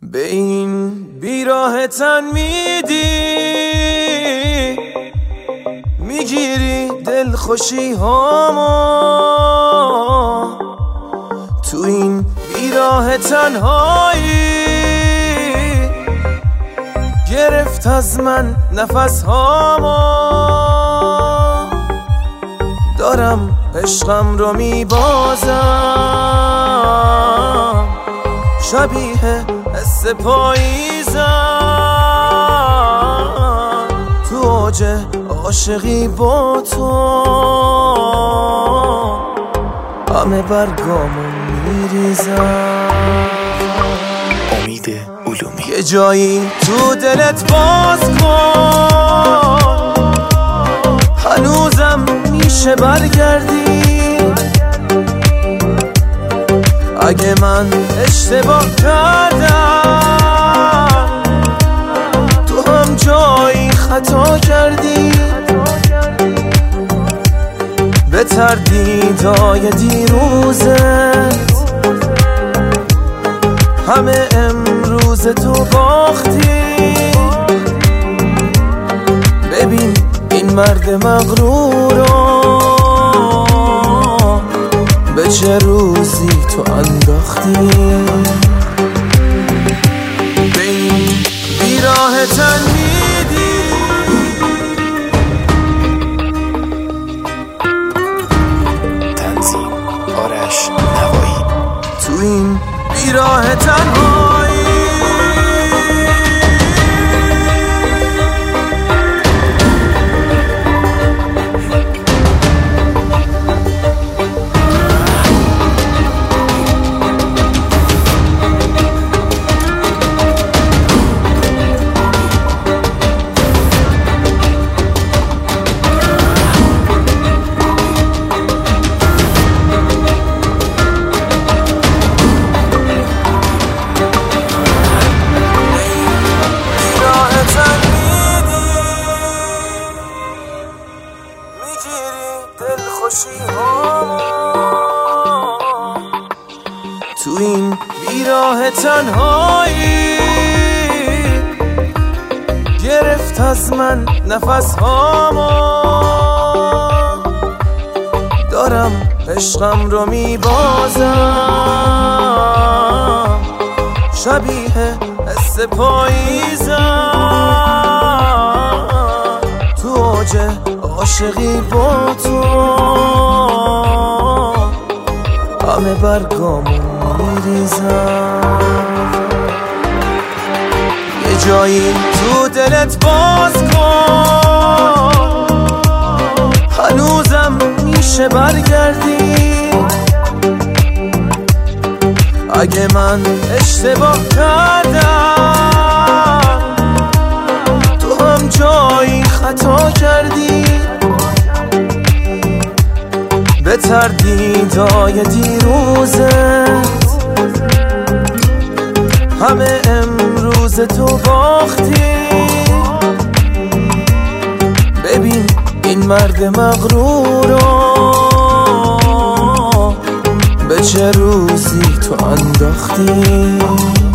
به این بیراه تن میگیری دلخوشی هامو، تو این بیراه تنهایی گرفت از من نفس هامو. دارم عشقم رو میبازم، شبیه حس پاییزم، تو اوج عاشقی با تو همه برگامو میریزم. امید علومی. یه جایی تو دلت باز کن، هنوزم میشه برگردی. اگه من اشتباه کردم، تو هم جایی خطا کردی. به تردیدای دیروزت همه امروز تو باختی. ببین این مرد مغرورو به چه روزی تو انداختی. به این بیراه تن میدی، تنظیم آرش نوایی. تو این بیراه تنهایی دلخوشی ها. تو این بیراه تنهایی گرفت از من نفس هامو. دارم عشقم رو میبازم، شبیه حس پاییزم، تو اوج عاشقی با تو همه برگامو میریزم. یه جایی تو دلت باز کن، هنوزم میشه برگردی. اگه من اشتباه کردم، تو هم جایی خطا کردی. به تردیدای دیروزت همه امروز تو باختی. ببین این مرد مغرورو به چه روزی تو انداختی.